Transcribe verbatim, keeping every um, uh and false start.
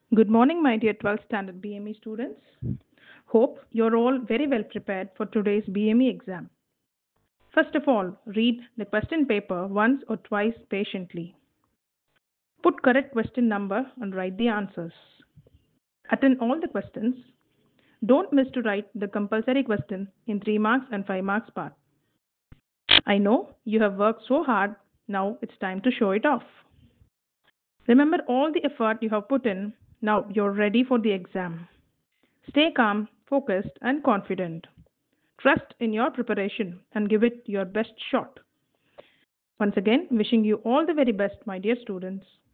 Good morning, my dear twelfth standard B M E students. Hope you're all very well prepared for today's B M E exam. First of all, read the question paper once or twice patiently. Put correct question number and write the answers. Attend all the questions. Don't miss to write the compulsory question in three marks and five marks part. I know you have worked so hard, now it's time to show it off. Remember all the effort you have put in, now you're ready for the exam. Stay calm, focused, and confident. Trust in your preparation and give it your best shot. Once again, wishing you all the very best, my dear students.